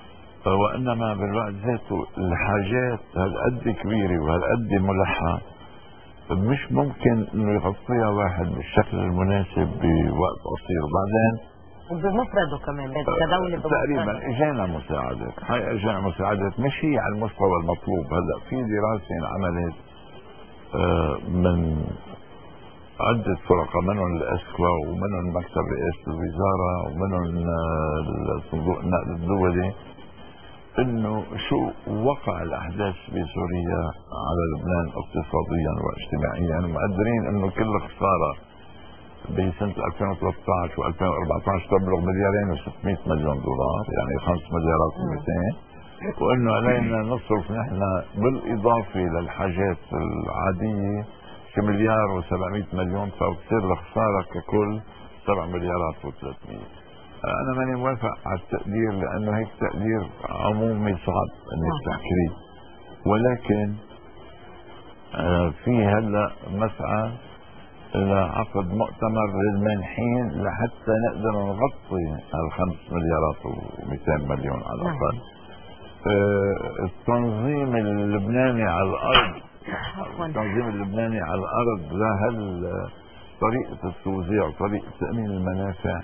وانما بالوقت ذاته الحاجات هالقد كبيره وهالقد ملحه مش ممكن انه يغطيها واحد بالشكل المناسب بوقت قصير. وبعدين وبمفرده كمان كدولة تقريبا اجانا مساعدات، هاي اجانا مساعدات مش هي على المستوى المطلوب. هلا في دراسه انعملت من عدة فرق، منهم الاسكوا ومنهم مكتب رئاسة الوزارة ومنهم صندوق النقد الدولي، انه شو وقع الاحداث بسوريا على لبنان اقتصاديا واجتماعيا. مقدرين انه كل خسارة بسنة ألفين وثلاثة عشر و ألفين وأربعة عشر تبلغ مليارين وستمائة مليون دولار، يعني خمس مليارات ومئتين، وانه علينا نصرف نحن بالاضافة للحاجات العادية شي مليار وسبعمائة مليون، فبتصير الخسارة ككل سبع مليارات وثلاثمائة. انا ماني موافق على التقدير لانه هيك تقدير عمومي صعب انك تحكيه، ولكن آه في هلا مسعى الى عقد مؤتمر للمانحين لحتى نقدر نغطي هالخمس مليارات ومئتين مليون على الاقل. آه التنظيم اللبناني على الارض التنظيم اللبناني على الارض لهال طريقة التوزيع وطريقة تأمين المنافع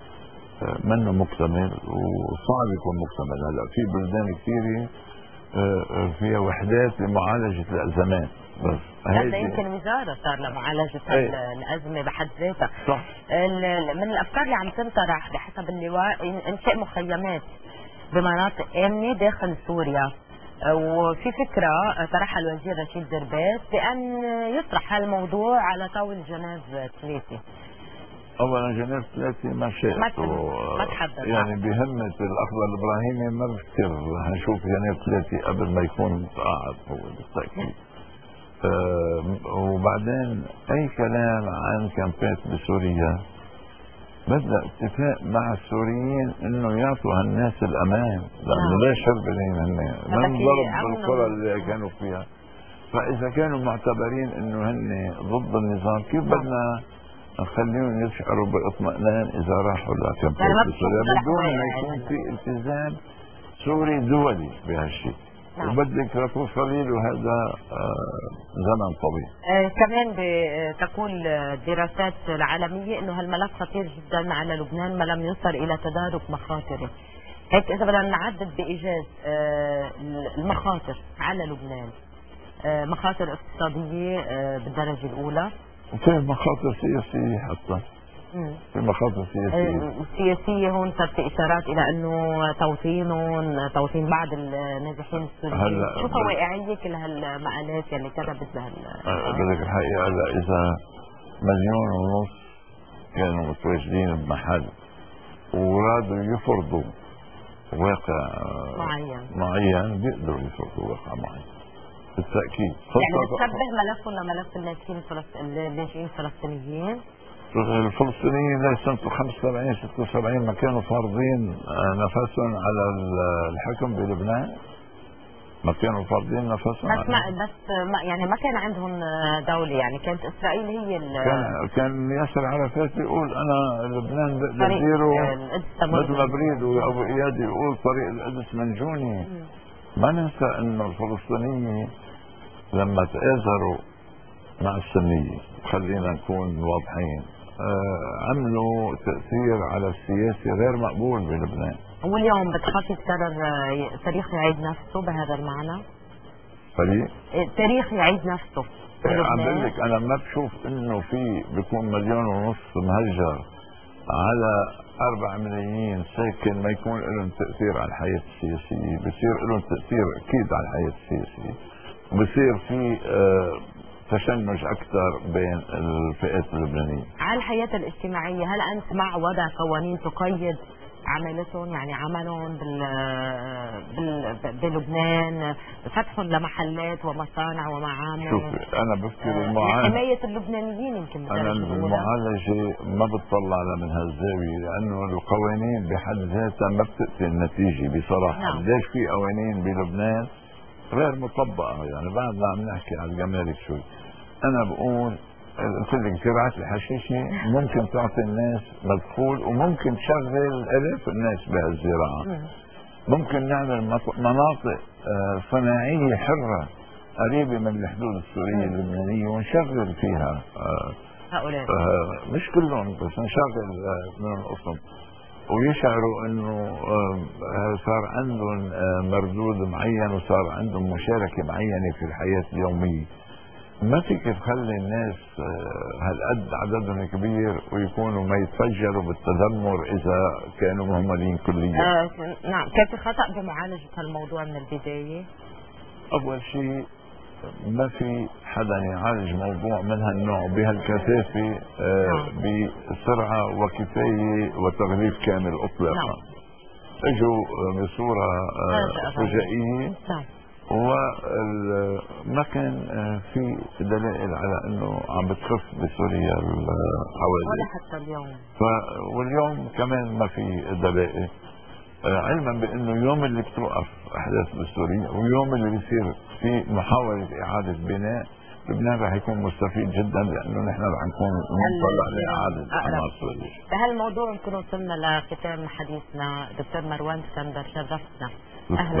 منه مكتمل وصعب يكون مكتمل. هلا في بلدان كثيرة فيها وحدات لمعالجة الأزمات، بس هذا يمكن وزارة صار لمعالجة الأزمة بحد ذاتها. صح. من الأفكار اللي عم تنطرح بحسب اللواء إنشاء مخيمات بمناطق آمنة داخل سوريا، وفي فكرة طرحها الوزير رشيد زرباس بأن يطرح هالموضوع على طاولة جنيف ثلاثة. اولا جنيف ثلاثة ما شئت ما تحدث يعني بهمة الاخضر الابراهيمي ما بفكر هنشوف جنيف ثلاثة قبل ما يكون قاعد هو بالتأكيد. أه وبعدين اي كلام عن كامبات بسوريا بدأ اتفاق مع السوريين انه يعطوا هالناس الامان، لانه لا شربين هن من ضرب بالقرى اللي كانوا فيها. فاذا كانوا معتبرين انه هن ضد النظام كيف بدنا نخليهم يشعروا باطمئنان اذا راحوا لكامبات بسوريا بدون ما يكون في التزام سوري دولي بهالشيء. نعم. وبدك توصلي له هذا آه زمن طويل. آه كمان بتقول الدراسات العالمية انه هالملف خطير جدا على لبنان ما لم يصل الى تدارك مخاطره. هيك اذا بدنا نعدد بايجاز آه المخاطر على لبنان، آه مخاطر اقتصادية آه بالدرجة الاولى، وفي مخاطر سياسية حتى. مم. في مخاطر سياسية. السياسية هون صار في إشارات إلى أنه توطينهم توطين بعض النازحين السوريين. شو فوائعية كل هالمقالات اللي كتبت بهال بدك الحقيقة هلا إذا مليون ونص كانوا متواجدين بمحل ورادوا يفرضوا واقع معين معين بيقدروا يفرضوا واقع معين بالتأكيد. يعني بتشبه ملفهم لملف الناشئين الناشئين الفلسطينيين. الفلسطينيين لسنة خمسة وسبعين ستة وسبعين ما كانوا فارضين نفسهم على الحكم بلبنان، ما كانوا فارضين نفسهم بس ما بس ما يعني ما كان عندهم دولة، يعني كانت إسرائيل هي كان كان ياسر عرفات بيقول أنا لبنان بقدر أديره مثل ما بريد، وأبو إياد يقول طريق القدس منجوني. ما ننسى إنه الفلسطينيين لما تآزروا مع السنية خلينا نكون واضحين آه عملوا تأثير على السياسي غير مقبول بلبنان. واليوم بتخاف يتكرر تاريخ يعيد نفسه بهذا المعنى؟ فريق؟ التاريخ يعيد نفسه عم بقول لك انا ما بشوف انه في بيكون مليون ونص مهجر على أربع ملايين ساكن ما يكون لهم تأثير على الحياة السياسية. بصير لهم تأثير أكيد على الحياة السياسية، وبصير في آه تشنج أكثر بين الفئات اللبنانية. على الحياة الاجتماعية هل أنت مع وضع قوانين تقيد عملتهم، يعني عملهم بال... بال... بلبنان، فتحهم لمحلات ومصانع ومعامل؟ شوفي أنا بفكر المعالجة حماية اللبنانيين يمكن أنا المعالجة ما بتطلع على من هالزاوية، لأنه القوانين بحد ذاتها ما بتأتي النتيجة بصراحة. نعم. ليش في قوانين بلبنان غير مطبقة؟ يعني بعدنا عم نحكي على الجمارك شوي. أنا بقول قلت لك زراعة الحشيشة ممكن تعطي الناس مدخول وممكن تشغل آلاف الناس بهالزراعة. ممكن نعمل مناطق صناعية حرة قريبة من الحدود السورية اللبنانية ونشغل فيها هؤلاء مش كلهم بس نشغل من القسم ويشعروا انه صار عندهم مردود معين وصار عندهم مشاركة معينة في الحياة اليومية. ما فيك تخلي الناس هالقد عددهم كبير ويكونوا ما يتفجروا بالتذمر اذا كانوا مهملين كليا. آه نعم، كان في خطأ بمعالجة الموضوع من البداية. اول شيء ما في حدا يعالج موضوع من هالنوع بهالكثافة آه بسرعة وكفاية وتغليف كامل اطلاقا. نعم. اجوا بصورة آه فجائية وما كان في دلائل على انه عم بتخف بسوريا الحوادث ولا حتى اليوم. واليوم كمان ما في دلائل، علما بانه يوم اللي بتوقف احداث بسوريا ويوم اللي بيصير في محاولة اعادة بناء لبنان رح يكون مستفيد جدا لانه نحن رح نكون نطلع لاعادة عناصر. بهالموضوع نكون وصلنا لختام حديثنا. دكتور مروان اسكندر شرفتنا. اهلا